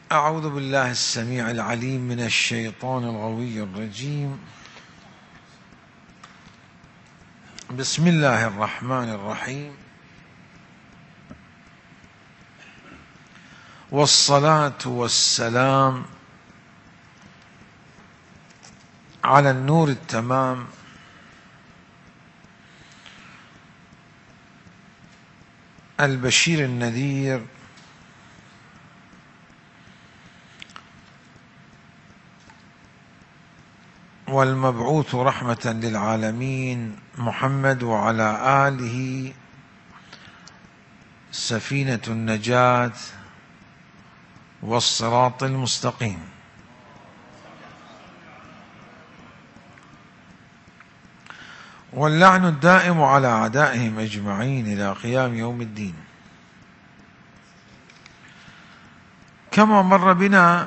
أعوذ بالله السميع العليم من الشيطان الغوي الرجيم. بسم الله الرحمن الرحيم، والصلاة والسلام على النور التمام البشير النذير والمبعوث رحمة للعالمين محمد، وعلى آله سفينة النجاة والصراط المستقيم. واللعن الدائم على أعدائهم أجمعين إلى قيام يوم الدين. كما مر بنا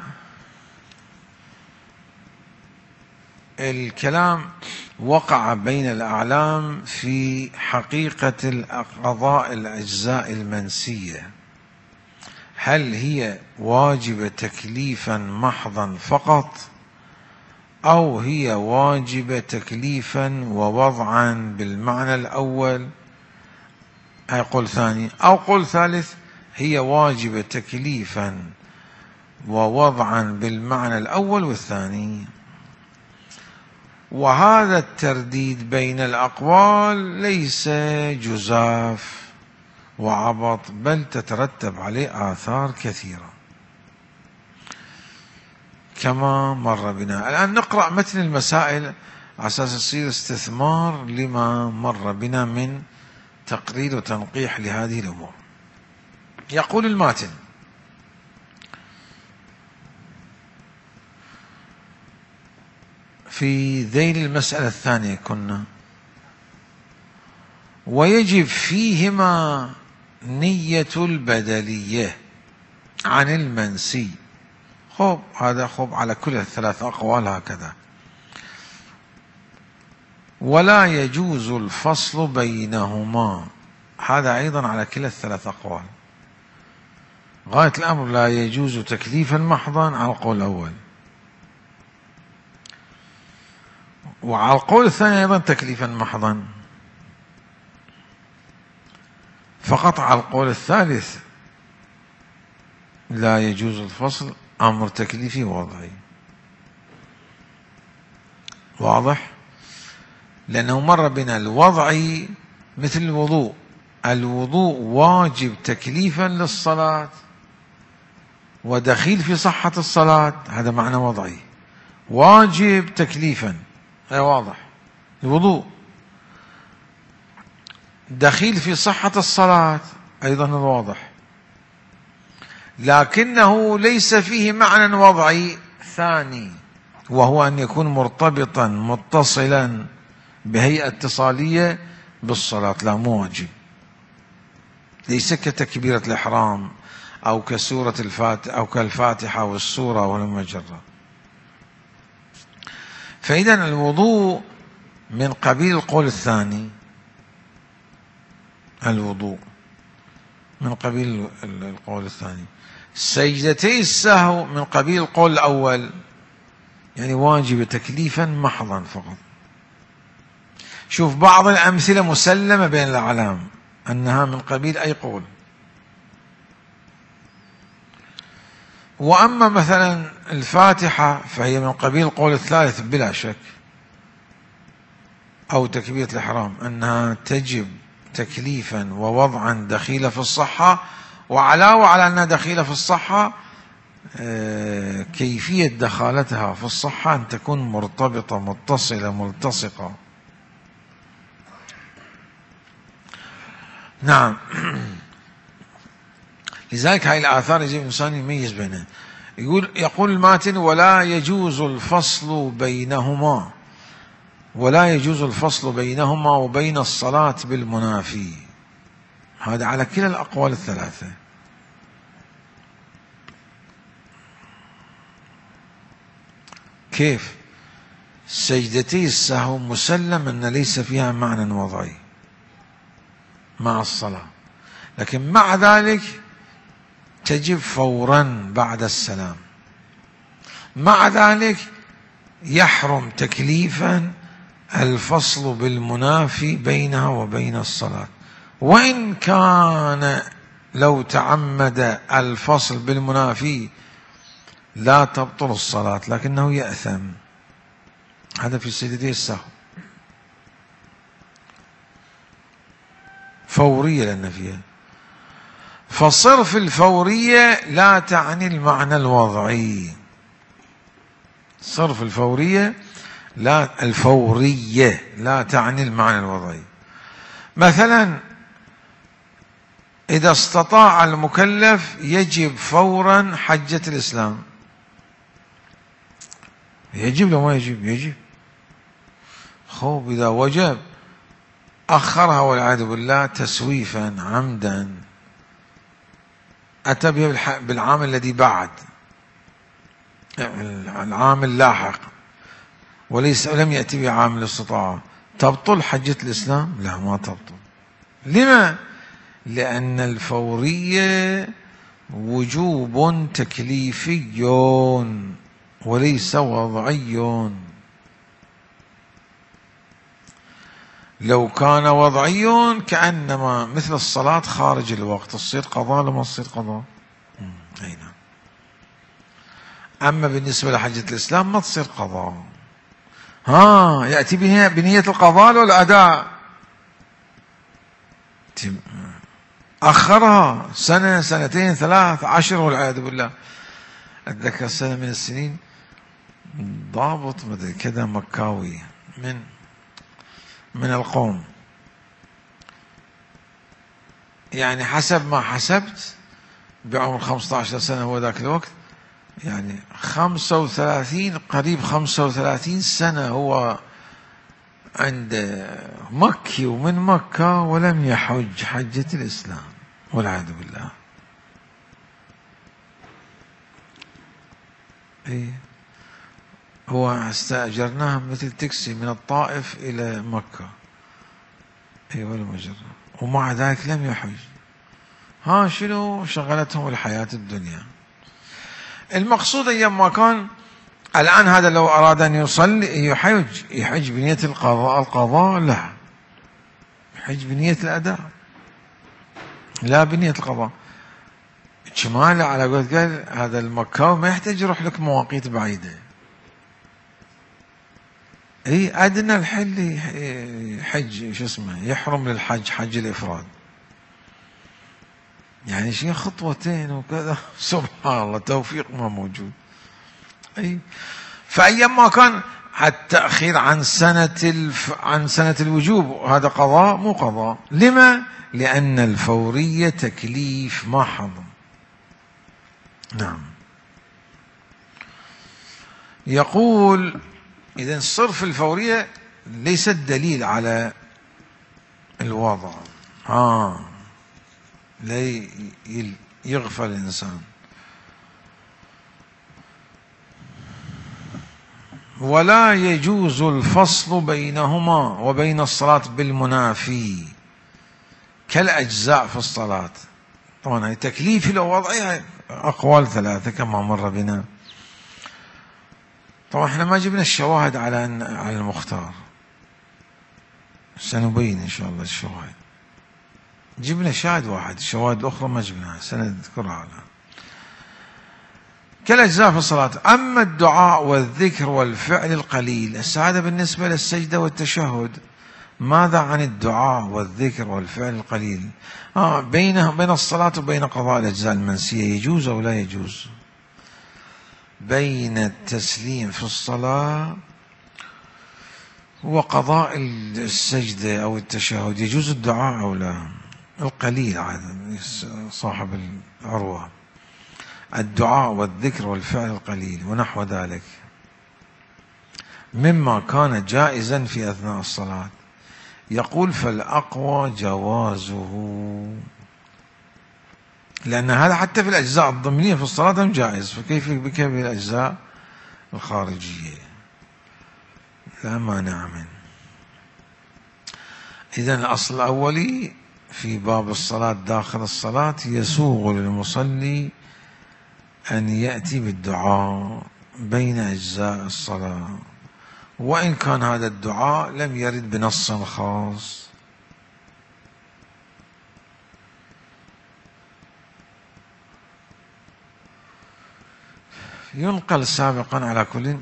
الكلام وقع بين الأعلام في حقيقة القضاء الأجزاء المنسية، هل هي واجبة تكليفا محضا فقط، أو هي واجبة تكليفا ووضعا بالمعنى الأول، أي قول ثاني، أو قول ثالث هي واجبة تكليفا ووضعا بالمعنى الأول والثاني. وهذا الترديد بين الأقوال ليس جزاف وعبط، بل تترتب عليه آثار كثيرة كما مر بنا. الآن نقرأ متن المسائل على أساس يصير استثمار لما مر بنا من تقرير وتنقيح لهذه الأمور. يقول الماتن: في ذيل المسألة الثانية كنا: ويجب فيهما نية البدلية عن المنسي. خب هذا خب على كل الثلاث أقوال هكذا. ولا يجوز الفصل بينهما، هذا أيضا على كلا الثلاث أقوال. غاية الأمر لا يجوز تكليفا محضا على القول الأول، وعلى القول الثاني أيضا تكليفا محضا، فقط على القول الثالث لا يجوز الفصل، أمر تكليفي وضعي. واضح؟ لأنه مر بنا الوضعي مثل الوضوء، الوضوء واجب تكليفا للصلاة ودخيل في صحة الصلاة، هذا معنى وضعي، واجب تكليفا، هذا واضح. الوضوء دخيل في صحة الصلاة أيضا واضح، لكنه ليس فيه معنى وضعي ثاني، وهو أن يكون مرتبطا متصلا بهيئة اتصالية بالصلاة، لا مو واجب، ليس كتكبيرة الإحرام أو كسورة الفاتحة أو كالفاتحة والسورة والمجرة. فإذا الوضوء من قبيل القول الثاني، الوضوء من قبيل القول الثاني. سجدتي السهو من قبيل القول الأول، يعني واجب تكليفا محضا فقط. شوف بعض الأمثلة مسلمة بين الأعلام أنها من قبيل أي قول. وأما مثلا الفاتحة فهي من قبيل القول الثالث بلا شك، أو تكبيرة الإحرام أنها تجب تكليفا ووضعا دخيلة في الصحة، وعلاوة على أنها دخيلة في الصحة كيفية دخالتها في الصحة أن تكون مرتبطة متصلة ملتصقة. نعم. لذلك هاي الآثار يجب الإنسان يميز بينها. يقول الماتن: ولا يجوز الفصل بينهما، ولا يجوز الفصل بينهما وبين الصلاة بالمنافي. هذا على كلا الأقوال الثلاثة. كيف؟ سجدتي السهو مسلم أن ليس فيها معنى وضعي مع الصلاة، لكن مع ذلك تجب فورا بعد السلام. مع ذلك يحرم تكليفا الفصل بالمنافي بينها وبين الصلاة، وإن كان لو تعمد الفصل بالمنافي لا تبطل الصلاة لكنه يأثم. هذا في سجدتي السهو. فورية لأن فيها، فصرف الفورية لا تعني المعنى الوضعي. صرف الفورية لا تعني المعنى الوضعي. مثلا إذا استطاع المكلف يجب فورا حجة الإسلام. يجب لو ما يجب؟ يجب. خوف إذا وجب أخرها والعياذ بالله تسويفا عمدا، أتى بها بالعام الذي بعد، العام اللاحق، لم يأتي بعام الاستطاعة. تبطل حجة الإسلام؟ لا، ما تبطل. لما؟ لأن الفورية وجوب تكليفي وليس وضعي. لو كان وضعي كأنما مثل الصلاة خارج الوقت، تصير قضاء لما تصير قضاء. أي نعم. أما بالنسبة لحجة الإسلام ما تصير قضاء. يأتي بها بنية القضاء والأداء، أخرها سنة سنتين 3 10 والعياذ بالله. أتذكر سنة من السنين ضابط مدري كذا مكاوي من القوم، يعني حسب ما حسبت بعمر 15 سنة هو ذاك الوقت، يعني 35 قريب 35 سنة هو عند مكي ومن مكة ولم يحج حجة الإسلام والعياذ بالله. هو استأجرناه مثل تاكسي من الطائف إلى مكة، ولا مجرد، ومع ذلك لم يحج. شنو شغلتهم الحياة الدنيا. المقصود أيام ما كان. الآن هذا لو أراد أن يصلي يحج بنية القضاء لا، يحج بنية الأداء لا بنية القضاء. شمال على قولت قال هذا المكاوي ما يحتاج يروح لك مواقيت بعيدة. أدنى الحل حج يحرم للحج حج الإفراد، يعني شيء خطوتين وكذا. سبحان الله، توفيق ما موجود. فأيام ما كان التأخير عن سنة الوجوب هذا قضاء مو قضاء. لما؟ لأن الفورية تكليف ما حضر. نعم. يقول إذن صرف الفورية ليس الدليل على الوضع. لا يغفل الإنسان. ولا يجوز الفصل بينهما وبين الصلاة بالمنافي كالأجزاء في الصلاة. طبعا تكليفي لو وضعي أقوال 3 كما مر بنا. طبعا احنا ما جبنا الشواهد على المختار، سنبين إن شاء الله الشواهد. جبنا شاهد واحد، الشواهد الأخرى ما جبناها، سنذكرها على كالأجزاء في الصلاة. أما الدعاء والذكر والفعل القليل، هذا بالنسبة للسجدة والتشهد. ماذا عن الدعاء والذكر والفعل القليل؟ بين الصلاة وبين قضاء الأجزاء المنسية يجوز أو لا يجوز؟ بين التسليم في الصلاة وقضاء السجدة أو التشهد يجوز الدعاء أو لا؟ القليل عادة صاحب العروة، الدعاء والذكر والفعل القليل ونحو ذلك مما كان جائزا في أثناء الصلاة. يقول فالأقوى جوازه، لأن هذا حتى في الأجزاء الضمنية في الصلاة هم جائز، فكيف بك بالأجزاء الخارجية؟ لا مانع منه. إذن الأصل الأولي في باب الصلاة داخل الصلاة يسوغ للمصلي أن يأتي بالدعاء بين أجزاء الصلاة، وإن كان هذا الدعاء لم يرد بنص خاص. ينقل سابقا على كل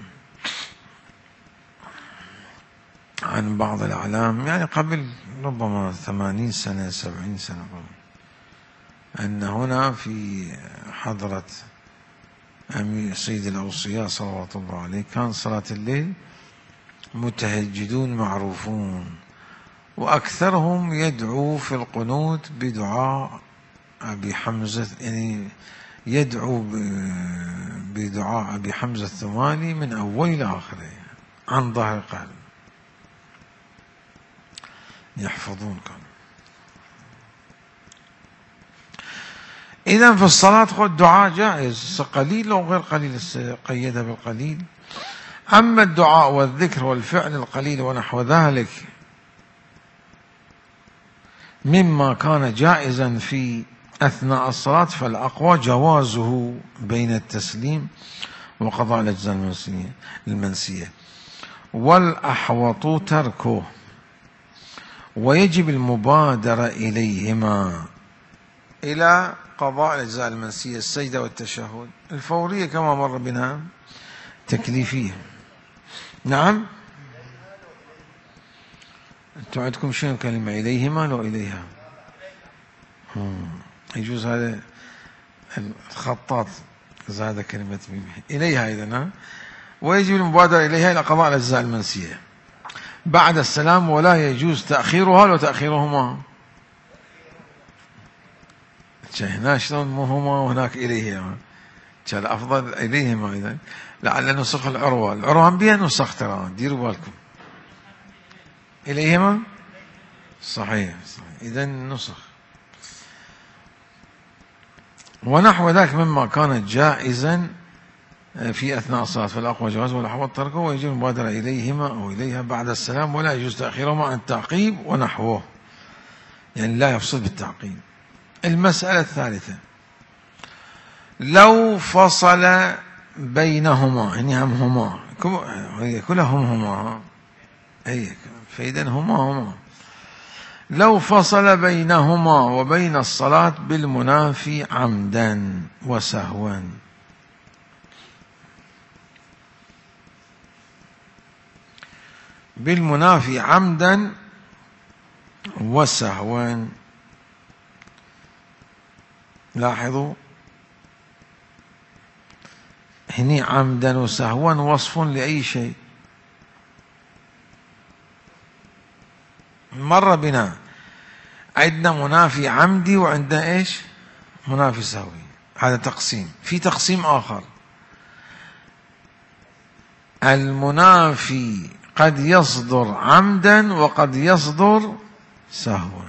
عن بعض الأعلام، يعني قبل ربما 80 سنة 70 سنة قبل، أن هنا في حضرة أمير سيد الأوصياء صلوات الله عليه كان صلاة الليل متهجدون معروفون، وأكثرهم يدعو في القنوت بدعاء أبي حمزة، يعني يدعو بدعاء أبي حمزة الثمالي من أول إلى آخره عن ظهر قلب، يحفظون كان. إذن في الصلاة خذ دعاء جائز، قليل أو غير قليل، قيدها بالقليل. أما الدعاء والذكر والفعل القليل ونحو ذلك مما كان جائزا في أثناء الصلاة فالأقوى جوازه بين التسليم وقضاء الأجزاء المنسية، والأحوط تركه، ويجب المبادرة إليهما، إلى قضاء الأجزاء المنسية السجدة والتشهد الفورية كما مر بنا تكليفية. نعم، أنتم عندكم شنو كلمة إليهما لو إليها؟ يجوز هذا الخطاط زاد كلمة إليها إذن، ويجب المبادرة إليها إلى قضاء الأجزاء المنسية بعد السلام، ولا يجوز تأخيرها لو تأخيرهما. هنا شلون مو هما وهناك إليهما، كان أفضل إليهما. إذن لعل نسخ العروة هم بها نسخ، ترى ديروا بالكم. إليهما صحيح. إذن نسخ ونحو ذلك مما كان جائزا في أثناء الصلاة فالأقوى جواز والأحوط تركه، ويجب المبادرة إليهما أو إليها بعد السلام، ولا يجوز تأخيرهما عن التعقيب ونحوه، يعني لا يفصل بالتعقيب. المسألة الثالثة، لو فصل بينهما، يعني هم هما كلهم هما، فإذا هما لو فصل بينهما وبين الصلاة بالمنافي عمدا وسهوا، بالمنافي عمدا وسهوا. لاحظوا هني عمدا وسهوا وصف لأي شيء. مر بنا عندنا منافي عمدي وعندنا ايش؟ منافي سهوي. هذا تقسيم. في تقسيم آخر، المنافي قد يصدر عمدا وقد يصدر سهوا.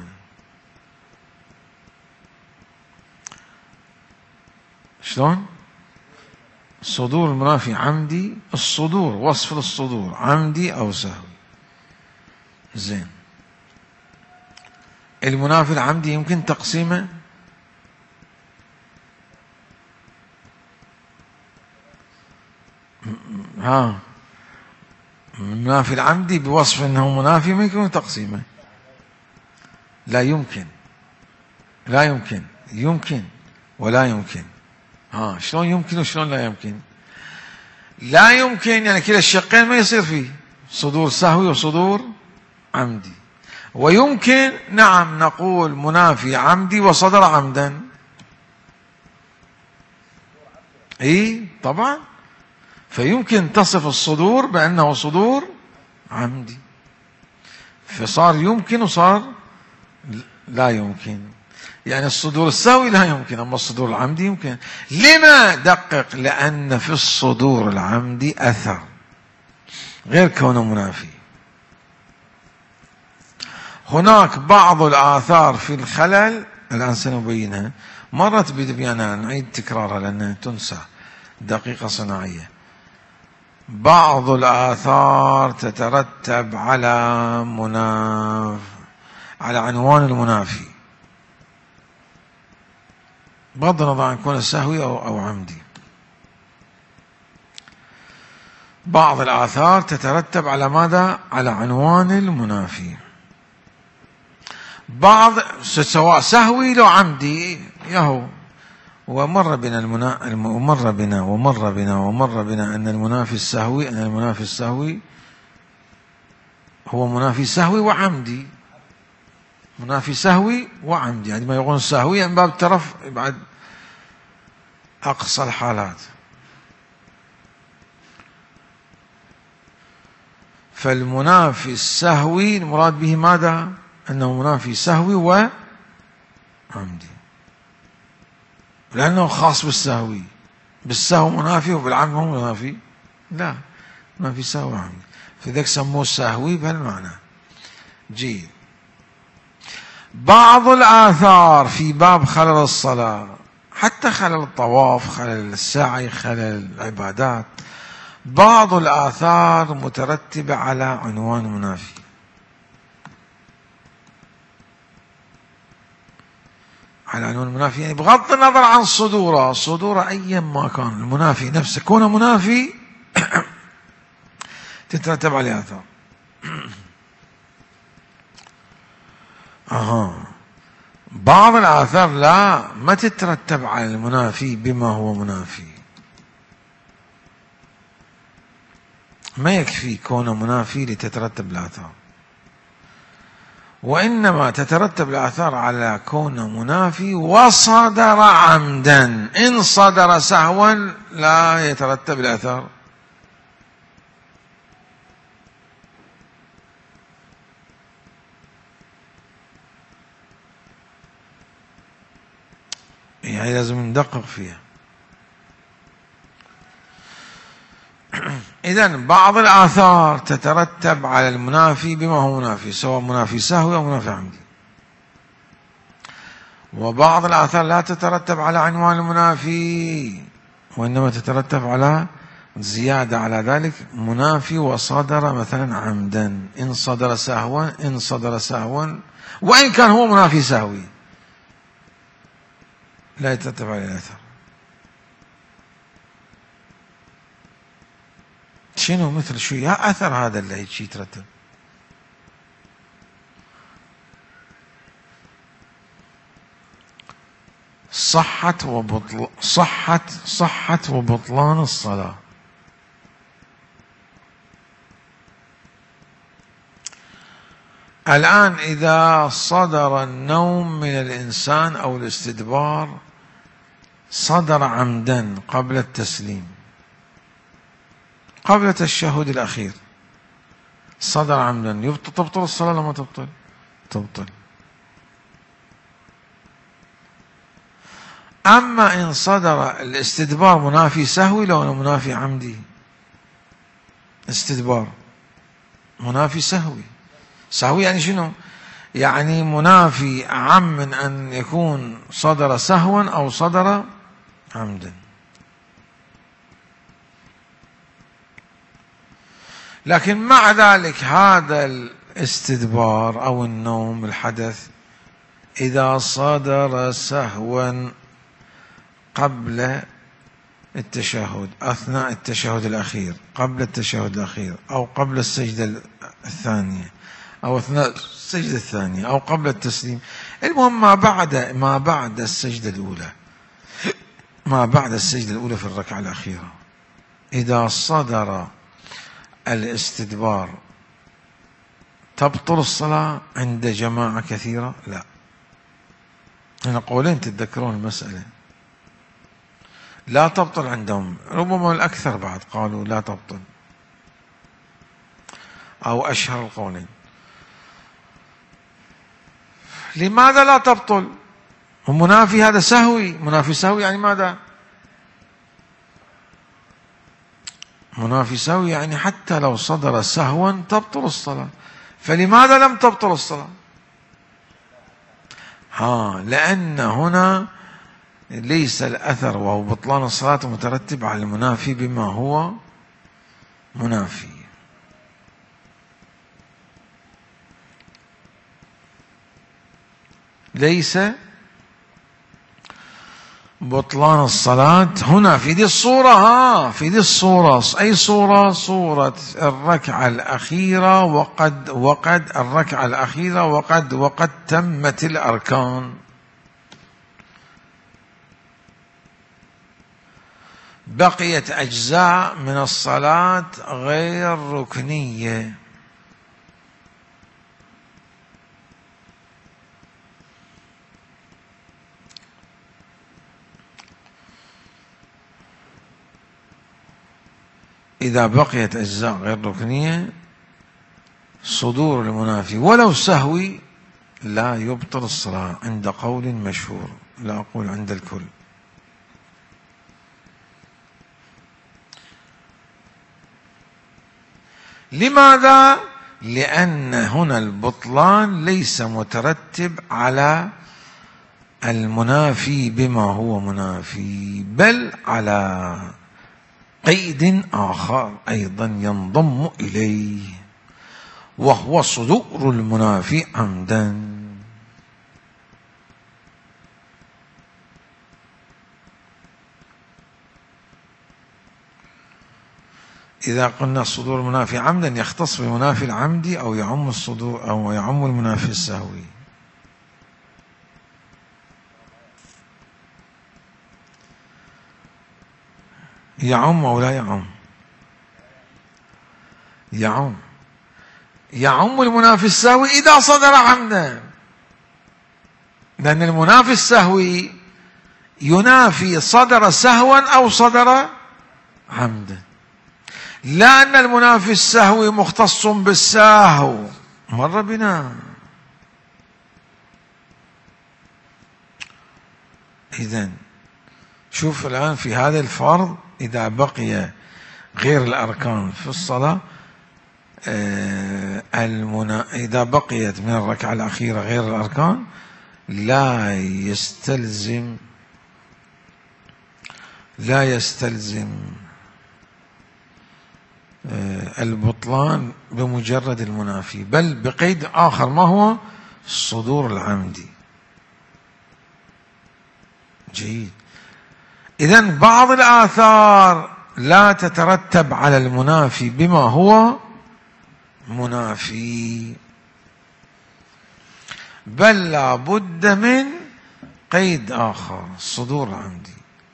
شلون؟ صدور المنافي عمدي، الصدور وصف للصدور عمدي أو سهوي. زين، المنافي العمدي يمكن تقسيمه؟ المنافي العمدي بوصف انه منافي ما يكون تقسيمه. لا يمكن، لا يمكن، يمكن ولا يمكن. شلون يمكن وشلون لا يمكن؟ لا يمكن يعني كلا الشقين ما يصير فيه صدور سهوي وصدور عمدي. ويمكن نعم نقول منافي عمدي وصدر عمدا. طبعا، فيمكن تصف الصدور بأنه صدور عمدي، فصار يمكن وصار لا يمكن. يعني الصدور السهوي لا يمكن، أما الصدور العمدي يمكن. لما؟ دقق، لأن في الصدور العمدي أثر غير كونه منافي. هناك بعض الآثار في الخلل الآن سنبينها، مرت ببيانها، نعيد تكرارها لأنها تنسى، دقيقة صناعية. بعض الآثار تترتب على على عنوان المنافي، بغض النظر عن كونه سهوي أو عمدي. بعض الآثار تترتب على ماذا؟ على عنوان المنافي. بعض سواء سهوي لو عمدي يهو. ومر بنا أن المنافي السهوي هو منافي سهوي وعمدي. منافي سهوي وعمدي، يعني ما يقولون سهوي من باب الترف بعد أقصى الحالات. فالمنافي السهوي المراد به ماذا؟ أنه منافي سهوي وعمدي، لأنه خاص بالسهوي. بالسهو منافي وبالعمد مو منافي، لا، منافي سهوي وعمدي، فذلك سموه سهوي بهالمعنى. جيد. بعض الآثار في باب خلل الصلاة، حتى خلل الطواف، خلل السعي، خلل العبادات، بعض الآثار مترتبة على عنوان منافي. على عنوان منافي، يعني بغض النظر عن صدوره أيا ما كان المنافي نفسه، كونه منافي تترتب عليه آثار. بعض الآثار لا، ما تترتب على المنافي بما هو منافي، ما يكفي كونه منافي لتترتب الآثار، وإنما تترتب الآثار على كونه منافي وصدر عمدا. إن صدر سهوا لا يترتب الآثار. يعني لازم ندقق فيها. إذن بعض الآثار تترتب على المنافي بما هو منافي، سواء منافي سهوي أو منافي عمدي. وبعض الآثار لا تترتب على عنوان المنافي، وإنما تترتب على زيادة على ذلك، منافي وصدر مثلا عمدا. إن صدر سهوا وإن كان هو منافي سهوي لا يترتب عليه الأثر. شنو مثل شو يا أثر هذا اللي هيك يترتب؟ صحة وبطلان الصلاة. الآن إذا صدر النوم من الإنسان أو الاستدبار صدر عمدا قبل التسليم، قبل التشهد الأخير صدر عمدا، تبطل الصلاة لما تبطل. أما إن صدر الاستدبار منافي سهوي لو منافي عمدي، استدبار منافي سهوي يعني شنو؟ يعني منافي أعم من أن يكون صدر سهوا أو صدر عمدا. لكن مع ذلك هذا الاستدبار أو النوم الحدث إذا صدر سهوا قبل التشهد، أثناء التشهد الأخير، قبل التشهد الأخير، أو قبل السجدة الثانية، أو أثناء السجدة الثانية، أو قبل التسليم، المهم ما بعد السجدة الأولى، في الركعة الأخيرة، إذا صدر الاستدبار تبطل الصلاة عند جماعة كثيرة؟ لا. هنا قولين تتذكرون المسألة. لا تبطل عندهم، ربما الأكثر بعد قالوا لا تبطل، أو أشهر القولين. لماذا لا تبطل؟ المنافي هذا سهوي، منافي سهوي يعني ماذا؟ منافي سهوي يعني حتى لو صدر سهوا تبطل الصلاة، فلماذا لم تبطل الصلاة؟ لأن هنا ليس الأثر وهو بطلان الصلاة مترتب على المنافي بما هو منافي. ليس بطلان الصلاة هنا في دي الصورة، في دي الصورة. أي صورة؟ صورة الركعة الأخيرة، وقد الركعة الأخيرة وقد تمت الأركان. بقيت أجزاء من الصلاة غير ركنية. إذا بقيت أجزاء غير ركنية صدور المنافي ولو سهوي لا يبطل الصلاة عند قول مشهور، لا أقول عند الكل. لماذا؟ لأن هنا البطلان ليس مترتب على المنافي بما هو منافي، بل على قيد آخر أيضا ينضم إليه، وهو صدور المنافي عمدا. إذا قلنا صدور المنافي عمدا يختص بالمنافي العمدي أو يعم الصدور أو يعم المنافي السهوي. يعم أو لا يعم؟ يعم المنافي السهوي إذا صدر عمدا، لأن المنافي السهوي ينافي صدر سهوا أو صدر عمدا، لا أن المنافي السهوي مختص بالسهو. مر بنا. إذن شوف الآن في هذا الفرض إذا بقي غير الأركان في الصلاة، إذا بقيت من الركعة الأخيرة غير الأركان لا يستلزم البطلان بمجرد المنافي، بل بقيد آخر، ما هو؟ الصدور العمدي. جيد. إذن بعض الآثار لا تترتب على المنافي بما هو منافي، بل لا بد من قيد آخر، الصدور العمدي.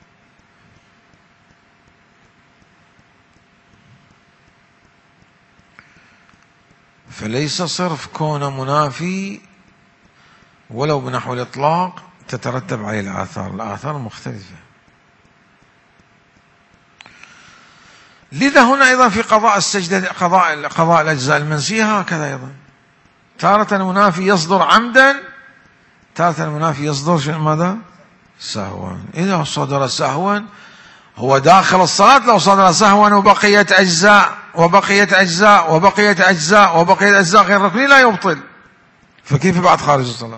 فليس صرف كون منافي ولو بنحو الإطلاق تترتب عليه الآثار مختلفة. لذا هنا أيضا في قضاء السجدة، قضاء الأجزاء المنسية هكذا أيضا، تارة المنافي يصدر عمدا، تارة المنافي يصدر ماذا؟ سهوا. إذا صدر سهوا هو داخل الصلاة، لو صدر سهوا وبقيت أجزاء غير ركنية لا يبطل، فكيف بعد خارج الصلاة؟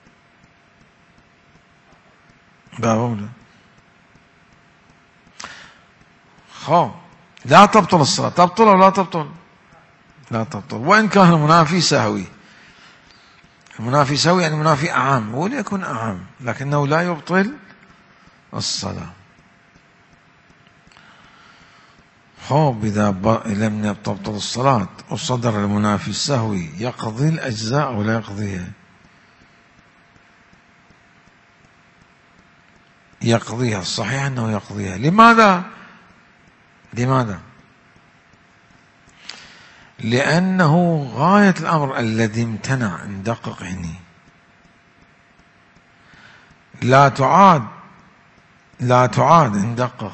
لا تبطل الصلاة. تبطل أو لا تبطل؟ لا تبطل، وإن كان المنافي سهوي. المنافي سهوي يعني منافي أعم، وليكن أعم، لكنه لا يبطل الصلاة. إذا لم تبطل الصلاة وصدر المنافي السهوي يقضي الأجزاء أو لا يقضيها؟ يقضيها. الصحيح أنه يقضيها. لماذا؟ لأنه غاية الأمر الذي امتنع، ندقق هنا، لا تعاد ندقق،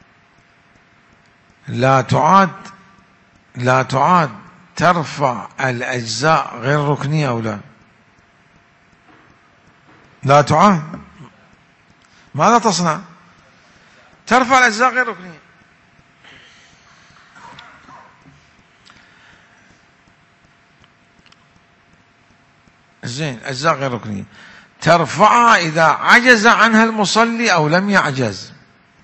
لا تعاد ترفع الأجزاء غير ركنية أو لا تعاد. ماذا تصنع؟ ترفع الأجزاء غير ركنية. زين، أجزاء غير ركنية ترفعها إذا عجز عنها المصلي أو لم يعجز.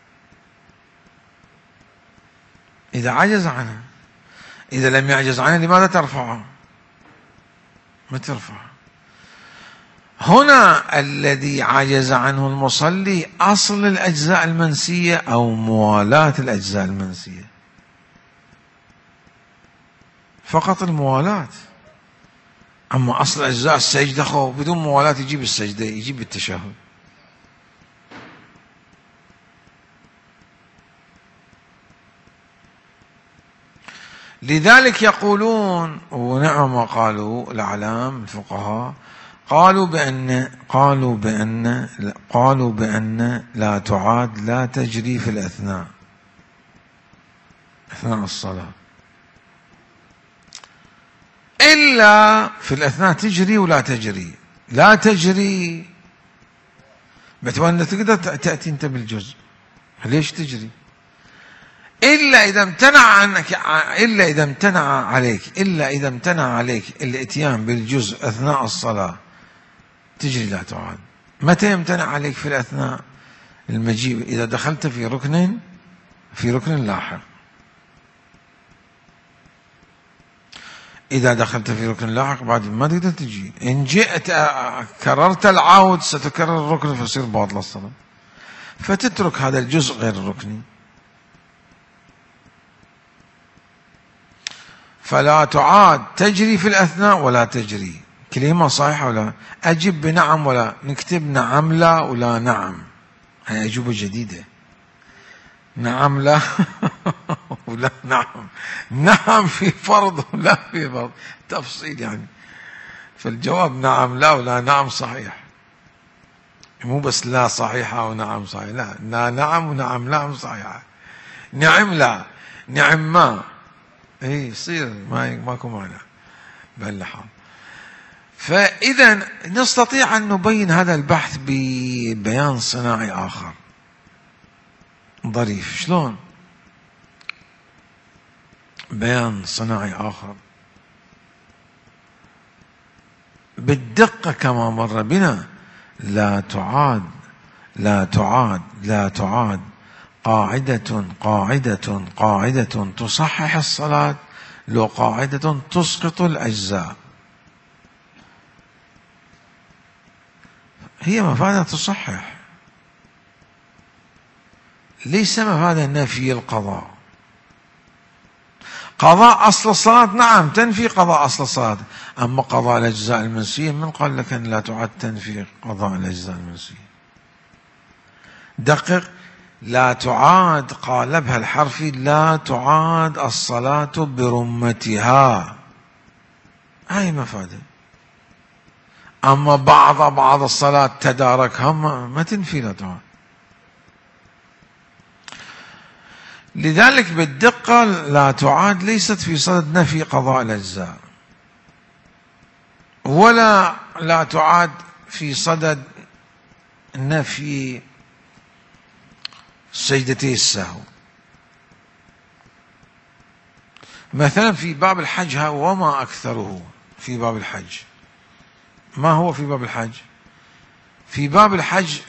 إذا عجز عنها، إذا لم يعجز عنها لماذا ترفعها؟ ما ترفعها. هنا الذي عجز عنه المصلي أصل الأجزاء المنسية أو موالاة الأجزاء المنسية، فقط الموالاة. أما أصل أجزاء السجدة بدون موالاة يجيب السجدة، يجيب التشهد. لذلك يقولون، ونعم قالوا الأعلام الفقهاء، قالوا بأن لا تعاد، لا تجري في الأثناء الصلاة، إلا في الأثناء تجري ولا تجري. لا تجري بتوان تقدر تأتي أنت بالجزء، ليش تجري؟ إلا إذا امتنع عليك الإتيان بالجزء أثناء الصلاة تجري لا تعاد. متى يمتنع عليك في الأثناء؟ المجيء إذا دخلت في ركن لاحق. إذا دخلت في ركن لاحق بعد ما تقدر تجي. إن جئت كررت العود ستكرر الركن فيصير باطل الصلاة، فتترك هذا الجزء غير الركني. فلا تعاد تجري في الأثناء ولا تجري. كلمة صحيحة ولا؟ أجب بنعم ولا؟ نكتب نعم لا ولا نعم، هي أجوبة جديدة. نعم لا ولا نعم، نعم في فرض ولا في فرض، تفصيل يعني. فالجواب نعم لا ولا نعم صحيح، مو بس لا صحيحة ونعم صحيح، لا نعم ونعم لا صحيحة. نعم لا نعم ما يصير ماكو مانع بهالحال. فإذا نستطيع أن نبين هذا البحث ببيان صناعي آخر ظريف. شلون بيان صناعي آخر؟ بالدقة كما مر بنا. لا تعاد قاعدة تصحح الصلاة، لو قاعدة تسقط الأجزاء. هي مفادها تصحح، ليس مفادها نفي القضاء. قضاء أصل الصلاة نعم تنفي قضاء أصل الصلاة، أما قضاء الأجزاء المنسية من قال لك أن لا تعد تنفي قضاء الأجزاء المنسية؟ دقق. لا تعاد قالبها الحرفي لا تعاد الصلاة برمتها، هاي مفادها. أما بعض الصلاة تداركها ما تنفي لا تعاد. لذلك بالدقة لا تعاد ليست في صدد نفي قضاء الأجزاء، ولا لا تعاد في صدد نفي سجدتي السهو. مثلا في باب الحج، وما أكثره في باب الحج. ما هو في باب الحج؟ في باب الحج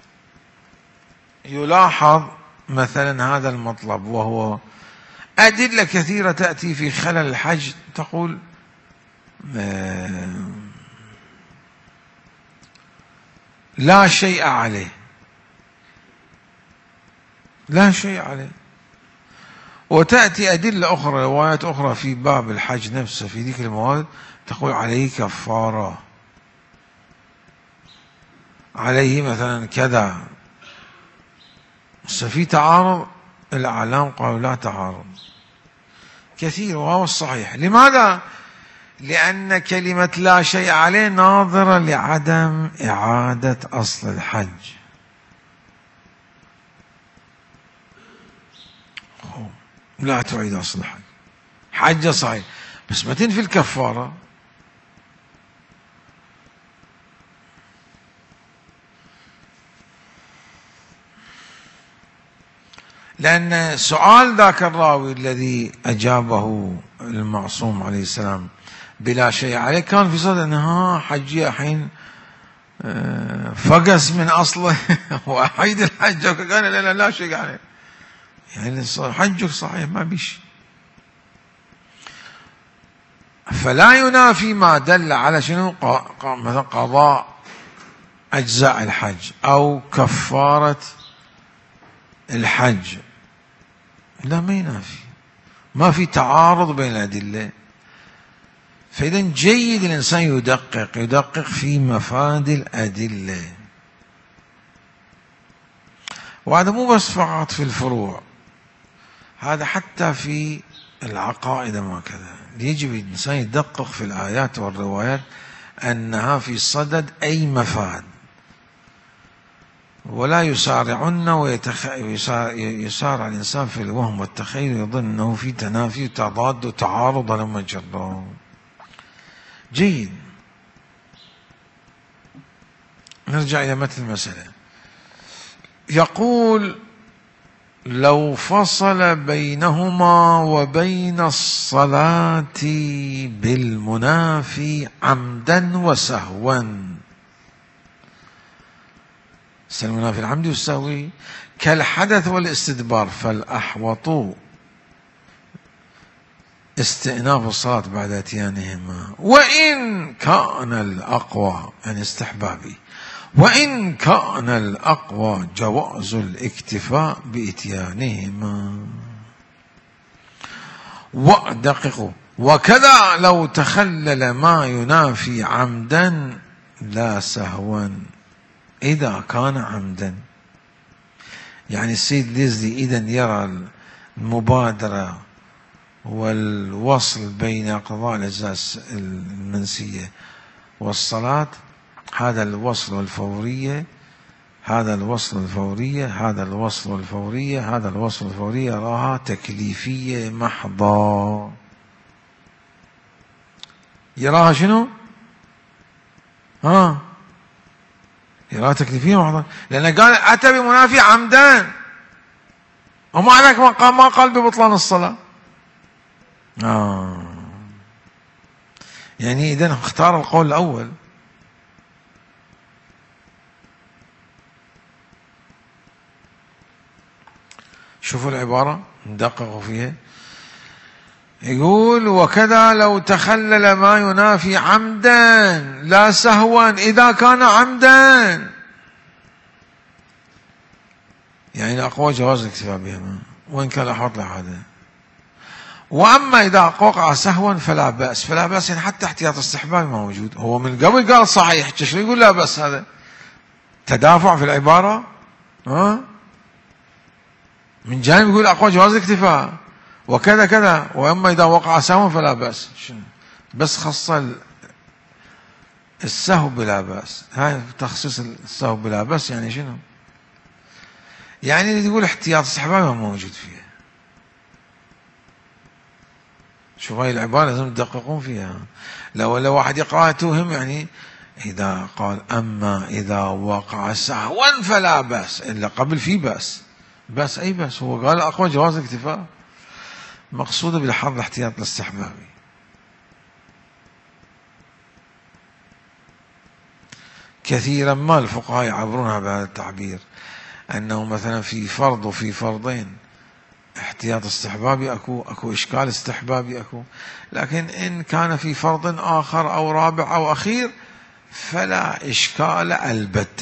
يلاحظ مثلا هذا المطلب، وهو أدلة كثيرة تأتي في خلل الحج تقول لا شيء عليه، لا شيء عليه. وتأتي أدلة أخرى، روايات أخرى في باب الحج نفسه في ذيك المواد تقول عليه كفارة، عليه مثلا كذا. في تعارض، الأعلام قالوا لا تعارض كثير، وهو الصحيح. لماذا؟ لأن كلمة لا شيء عليه ناظرة لعدم إعادة أصل الحج. لا تعيد أصل الحج، حج صحيح بس ما تنفي الكفارة. لأن سؤال ذاك الراوي الذي أجابه المعصوم عليه السلام بلا شيء عليه كان في صدد أنه حجي الحين فقس من أصله وأعيد الحج، قال لا شيء عليه، يعني حجك صحيح ما بيش. فلا ينافي ما دل على شنو مثلا قضاء أجزاء الحج أو كفارة الحج، لا ما ينافي، ما في تعارض بين الأدلة. فإذا جيد الإنسان يدقق في مفاد الأدلة. وهذا مو بس فقط في الفروع، هذا حتى في العقائد ما كذا. يجب الإنسان يدقق في الآيات والروايات أنها في صدد أي مفاد، ولا يسارعن ويسارع الإنسان في الوهم والتخيل يظن أنه في تنافي وتضاد وتعارض لما جرى. جيد. نرجع إلى متن المسألة. يقول: لو فصل بينهما وبين الصلاة بالمنافي عمدا وسهوا، المنافي العمد والسهوي كالحدث والاستدبار، فالأحوط استئناف الصلاة بعد اتيانهما، وإن كان الأقوى يعني استحبابي، وإن كان الأقوى جواز الاكتفاء بإتيانهما. ودققوا: وكذا لو تخلل ما ينافي عمدا لا سهوا إذا كان عمدا. يعني السيد ليزلي إذا يرى المبادرة والوصل بين قضاء الأجزاء المنسية والصلاة، هذا الوصل والفورية، هذا الوصل والفورية، هذا الوصل والفورية، هذا الوصل والفورية، يراها تكليفية محضة. يراها شنو؟ يراها تكليفية محضة، لأنه قال أتى بمنافي عمدا، ومع ذلك ما قال ببطلان الصلاة. يعني إذن اختار القول الأول. شوفوا العبارة ندققوا فيها. يقول: وكذا لو تخلل ما ينافي عمدا لا سهوا إذا كان عمدا، يعني الأقوى جواز الاكتفاء بهما وإن كان الأحوط لهذا. وأما إذا وقع سهوا فلا بأس. فلا بأس يعني حتى احتياط استحباب ما موجود، هو من قبل قال صحيح، شو يقول لا بأس؟ هذا تدافع في العبارة. من جانب يقول أقوى جواز الاكتفاء وكذا كذا، وأما إذا وقع سهوا فلا بأس. بس خص السهو بلا بأس. هاي تخصيص السهو بلا بأس يعني شنو؟ يعني اللي تقول احتياط استحباب ما موجود فيها. شوف هاي العبارة لازم تدققون فيها. لو واحد يقرأها توهم، يعني إذا قال أما إذا وقع سهوا فلا بأس، إلا قبل في بأس. بأس أي بأس؟ هو قال أقوى جواز الاكتفاء، مقصودة بالحظ الاحتياط الاستحبابي. كثيرا ما الفقهاء يعبرونها بهذا التعبير، أنه مثلا في فرض وفي فرضين احتياط استحبابي أكو إشكال استحبابي أكو، لكن إن كان في فرض آخر أو رابع أو أخير فلا إشكال البتة.